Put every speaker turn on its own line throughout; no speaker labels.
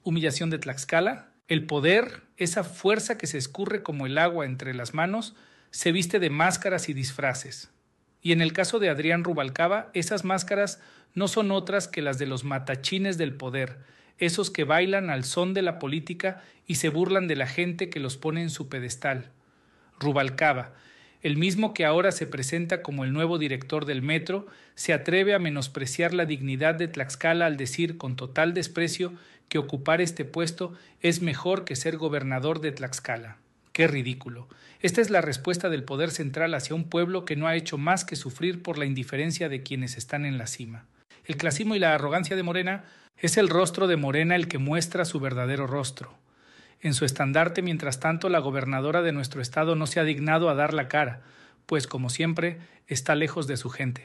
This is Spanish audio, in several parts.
Humillación de Tlaxcala. El poder, esa fuerza que se escurre como el agua entre las manos, se viste de máscaras y disfraces. Y en el caso de Adrián Rubalcaba, esas máscaras no son otras que las de los matachines del poder, esos que bailan al son de la política y se burlan de la gente que los pone en su pedestal. Rubalcaba, el mismo que ahora se presenta como el nuevo director del metro, se atreve a menospreciar la dignidad de Tlaxcala al decir con total desprecio que ocupar este puesto es mejor que ser gobernador de Tlaxcala. ¡Qué ridículo! Esta es la respuesta del poder central hacia un pueblo que no ha hecho más que sufrir por la indiferencia de quienes están en la cima. El clasismo y la arrogancia de Morena es el rostro de Morena el que muestra su verdadero rostro. En su estandarte, mientras tanto, la gobernadora de nuestro estado no se ha dignado a dar la cara, pues, como siempre, está lejos de su gente.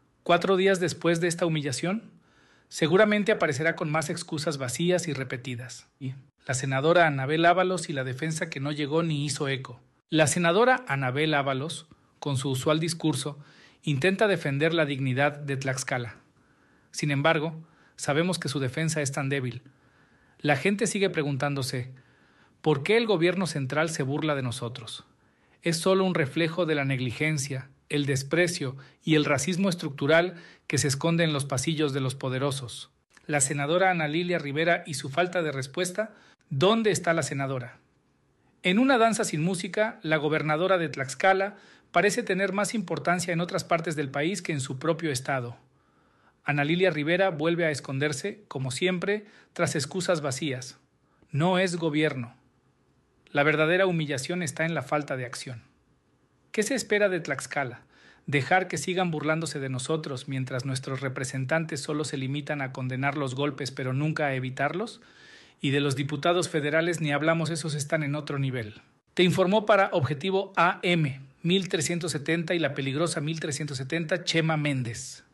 4 días después de esta humillación, seguramente aparecerá con más excusas vacías y repetidas. La senadora Anabel Ábalos y la defensa que no llegó ni hizo eco. La senadora Anabel Ábalos, con su usual discurso, intenta defender la dignidad de Tlaxcala. Sin embargo, sabemos que su defensa es tan débil. La gente sigue preguntándose, ¿por qué el gobierno central se burla de nosotros? Es solo un reflejo de la negligencia, el desprecio y el racismo estructural que se esconde en los pasillos de los poderosos. La senadora Ana Lilia Rivera y su falta de respuesta. ¿Dónde está la senadora? En una danza sin música, la gobernadora de Tlaxcala parece tener más importancia en otras partes del país que en su propio estado. Ana Lilia Rivera vuelve a esconderse, como siempre, tras excusas vacías. No es gobierno. La verdadera humillación está en la falta de acción. ¿Qué se espera de Tlaxcala? ¿Dejar que sigan burlándose de nosotros mientras nuestros representantes solo se limitan a condenar los golpes pero nunca a evitarlos? Y de los diputados federales ni hablamos, esos están en otro nivel. Te informó para Objetivo AM 1370 y la peligrosa 1370 Chema Méndez.